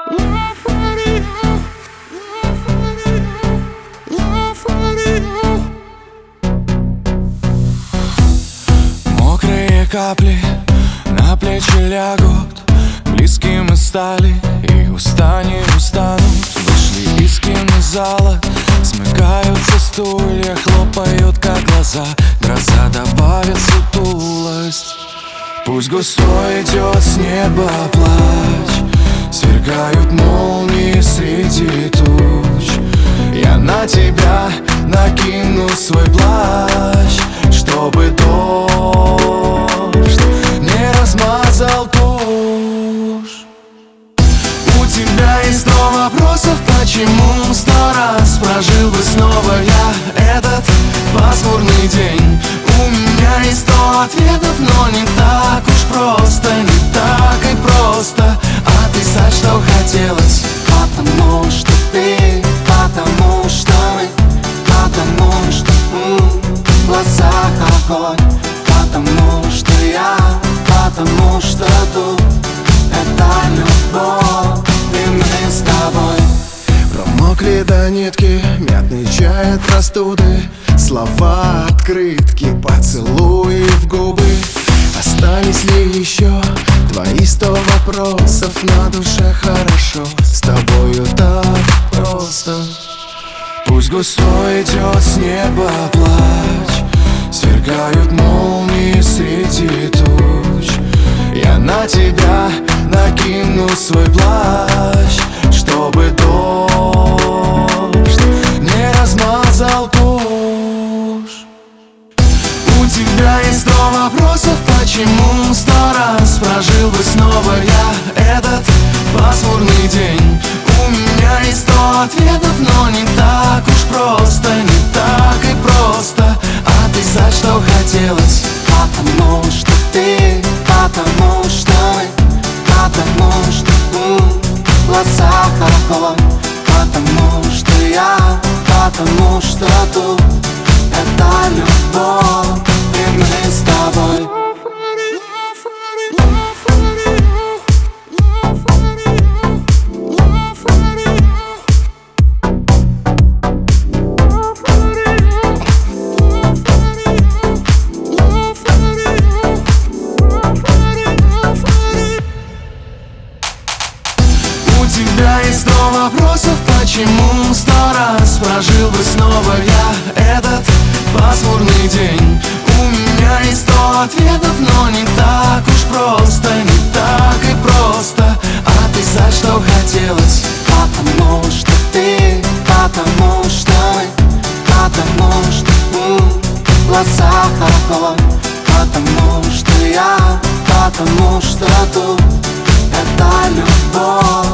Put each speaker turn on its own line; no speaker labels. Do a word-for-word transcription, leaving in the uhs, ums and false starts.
Мокрые капли на плечи лягут, близкими стали и уста не устанут. Вышли из кинозала, смыкаются стулья, хлопают как глаза, гроза добавит сутулость. Пусть густой идет с неба плач, сверкают молнии среди туч. Я на тебя накину свой плащ, чтобы дождь не размазал тушь. У тебя есть сто вопросов, почему сто раз прожил бы снова я этот пасмурный день. У меня есть сто ответов, но не так уж просто, не так и просто описать, что хотелось. Потому что ты, потому что мы, потому что м, в глазах огонь, потому что я, потому что тут это любовь, и мы с тобой.
Промокли до нитки, мятный чай от простуды, слова открытки, поцелуи в губы. Остались ли еще твои сто вопросов? На душе хорошо, с тобою так просто.
Пусть густой идет с неба плач, сверкают молнии среди туч. Я на тебя накину свой плащ, чтобы дождь не размазал тушь. У тебя есть сто вопросов, почему сто раз прожил бы снова я этот пасмурный день. У меня есть сто ответов, но не так уж просто, не так и просто описать, что хотелось.
Потому что ты, потому что мы, потому что м, в глазах огонь, потому что я, потому что тут это любовь, и мы с тобой.
У тебя есть сто вопросов, почему сто раз прожил бы снова я этот пасмурный день. У меня есть сто ответов, но не так уж просто, не так и просто описать, что хотелось.
Потому что ты, потому что мы, потому что м, в глазах огонь, потому что я, потому что тут это любовь.